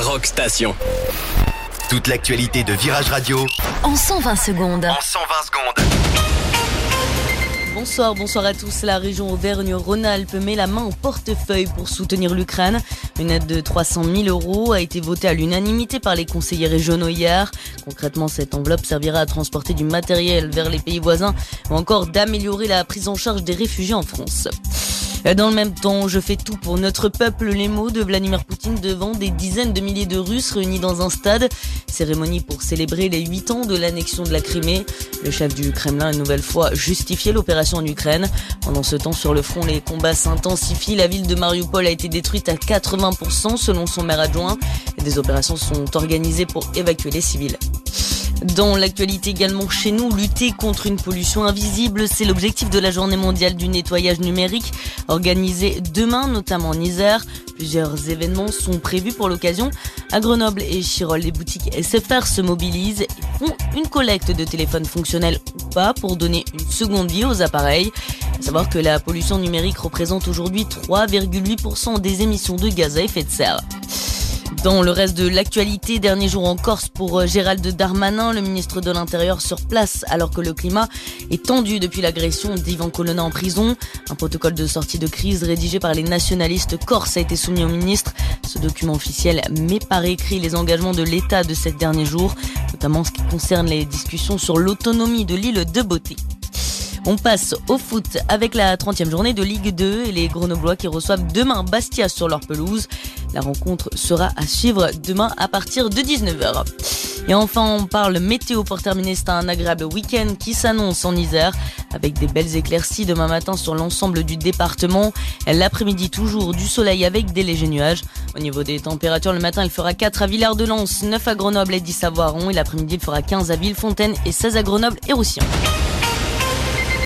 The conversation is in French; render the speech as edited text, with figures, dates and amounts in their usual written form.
Rock Station. Toute l'actualité de Virage Radio en 120 secondes. Bonsoir à tous. La région Auvergne-Rhône-Alpes met la main au portefeuille pour soutenir l'Ukraine. Une aide de 300 000 € a été votée à l'unanimité par les conseillers régionaux hier. Concrètement, cette enveloppe servira à transporter du matériel vers les pays voisins ou encore d'améliorer la prise en charge des réfugiés en France. Dans le même temps, je fais tout pour notre peuple, les mots de Vladimir Poutine devant des dizaines de milliers de Russes réunis dans un stade. Cérémonie pour célébrer les 8 ans de l'annexion de la Crimée. Le chef du Kremlin a une nouvelle fois justifié l'opération en Ukraine. Pendant ce temps, sur le front, les combats s'intensifient. La ville de Mariupol a été détruite à 80% selon son maire adjoint. Des opérations sont organisées pour évacuer les civils. Dans l'actualité également chez nous, lutter contre une pollution invisible, c'est l'objectif de la journée mondiale du nettoyage numérique, organisée demain, notamment en Isère. Plusieurs événements sont prévus pour l'occasion. À Grenoble et Chirol, les boutiques SFR se mobilisent et font une collecte de téléphones fonctionnels ou pas pour donner une seconde vie aux appareils. À savoir que la pollution numérique représente aujourd'hui 3,8% des émissions de gaz à effet de serre. Dans le reste de l'actualité, dernier jour en Corse pour Gérald Darmanin, le ministre de l'Intérieur sur place alors que le climat est tendu depuis l'agression d'Ivan Colonna en prison. Un protocole de sortie de crise rédigé par les nationalistes corses a été soumis au ministre. Ce document officiel met par écrit les engagements de l'État de ces derniers jours, notamment en ce qui concerne les discussions sur l'autonomie de l'île de Beauté. On passe au foot avec la 30e journée de Ligue 2 et les Grenoblois qui reçoivent demain Bastia sur leur pelouse. La rencontre sera à suivre demain à partir de 19h. Et enfin, on parle météo pour terminer. C'est un agréable week-end qui s'annonce en Isère avec des belles éclaircies demain matin sur l'ensemble du département. L'après-midi, toujours du soleil avec des légers nuages. Au niveau des températures, le matin, il fera 4 à Villard-de-Lans, 9 à Grenoble et 10 à Voiron. Et l'après-midi, il fera 15 à Villefontaine et 16 à Grenoble et Roussillon.